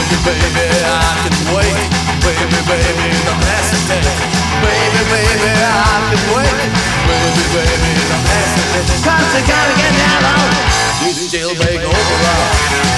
Baby, baby, I can wait. Baby, baby, don't hesitate. Baby, baby, I can wait. Baby, baby, don't hesitate. 'Cause I gotta get down on this jailbreak overall.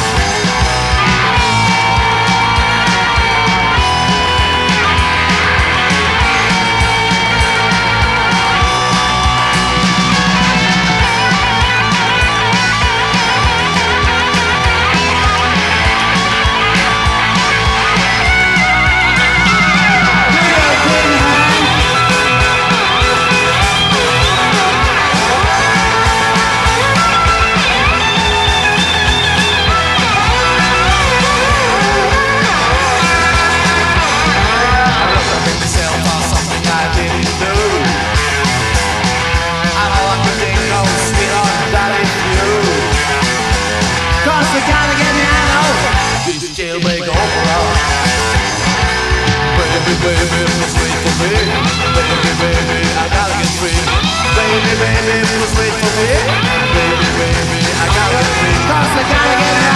Jailbreak overall. Baby, baby, please wait for me. Baby, baby, I gotta get free. Baby, baby, please wait for me. Baby, baby, I gotta get free. 'Cause I gotta get